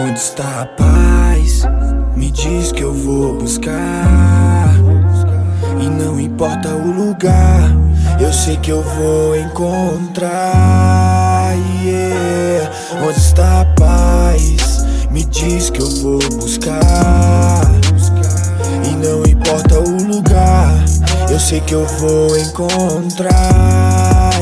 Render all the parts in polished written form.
Onde está a paz? Me diz que eu vou buscar. E não importa o lugar, eu sei que eu vou encontrar. Yeah. Onde está a paz? Me diz que eu vou buscar. E não importa o lugar, eu sei que eu vou encontrar.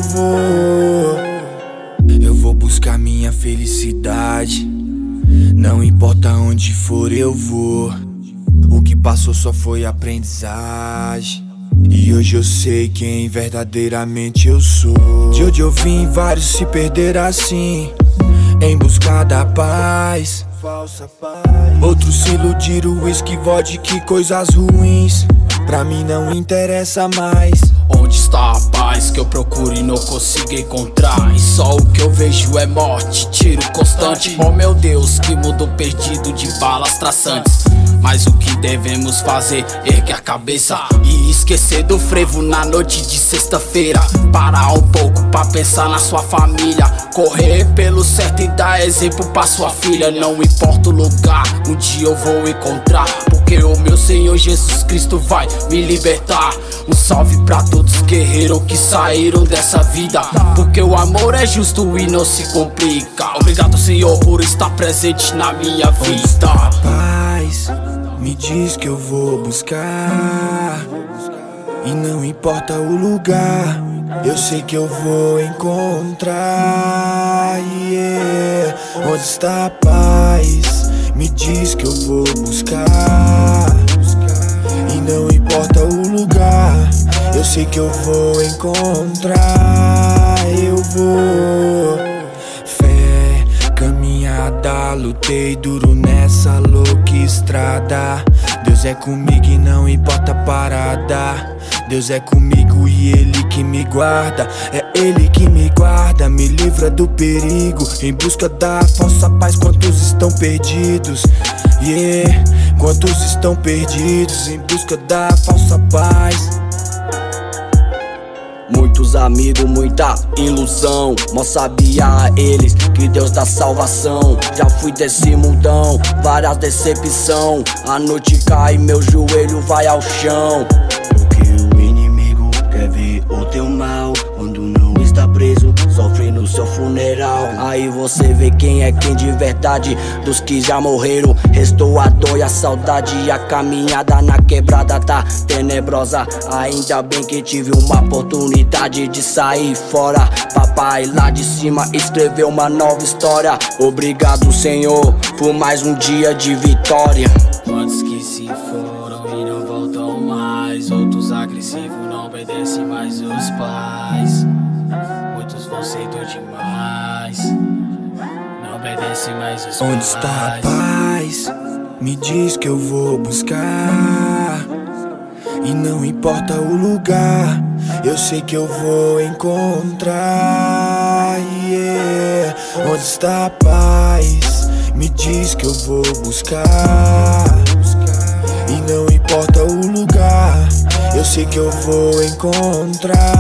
Eu vou buscar minha felicidade. Não importa onde for eu vou. O que passou só foi aprendizagem. E hoje eu sei quem verdadeiramente eu sou. De onde eu vim, vários se perderam assim, em busca da paz. Outros se iludiram, whisky, vodka e coisas ruins. Pra mim não interessa mais. Onde está a paz que eu procuro e não consigo encontrar? E só o que eu vejo é morte, tiro constante. Oh meu Deus, que mundo perdido de balas traçantes. Mas o que devemos fazer? Erguer a cabeça e esquecer do frevo na noite de sexta-feira. Parar um pouco pra pensar na sua família. Correr pelo certo e dar exemplo pra sua filha. Não importa o lugar, um dia eu vou encontrar, porque o meu Senhor Jesus Cristo vai me libertar. Um salve pra todos os guerreiros que saíram dessa vida, porque o amor é justo e não se complica. Obrigado, Senhor, por estar presente na minha vida. Paz, me diz que eu vou buscar. E não importa o lugar, eu sei que eu vou encontrar. Yeah. Onde está a paz? Me diz que eu vou buscar. E não importa o lugar, eu sei que eu vou encontrar. Eu vou. Fé, caminhada, lutei duro nessa louca estrada. Deus é comigo e não importa a parada. Deus é comigo e Ele que me guarda. É Ele que me guarda, me livra do perigo. Em busca da falsa paz, quantos estão perdidos? Yeah, quantos estão perdidos em busca da falsa paz? Muitos amigos, muita ilusão. Mal sabia eles que Deus dá salvação. Já fui desse mundão, várias decepção. A noite cai, meu joelho vai ao chão. Porque o inimigo quer ver o teu mal. Quando não está preso, sofre no seu funeral. Aí você vê quem é quem de verdade. Dos que já morreram, restou a dor e a saudade. E a caminhada na quebrada tá tenebrosa. Ainda bem que tive uma oportunidade de sair fora. Papai lá de cima escreveu uma nova história. Obrigado, Senhor, por mais um dia de vitória. Quantos que se foram e não voltam mais? Outros agressivos não obedecem mais os pais. Muitos vão cedo demais, não obedecem mais os pais. Onde está a paz? Me diz que eu vou buscar. E não importa o lugar, eu sei que eu vou encontrar. Yeah. Onde está a paz? Me diz que eu vou buscar. E não importa o lugar, eu sei que eu vou encontrar.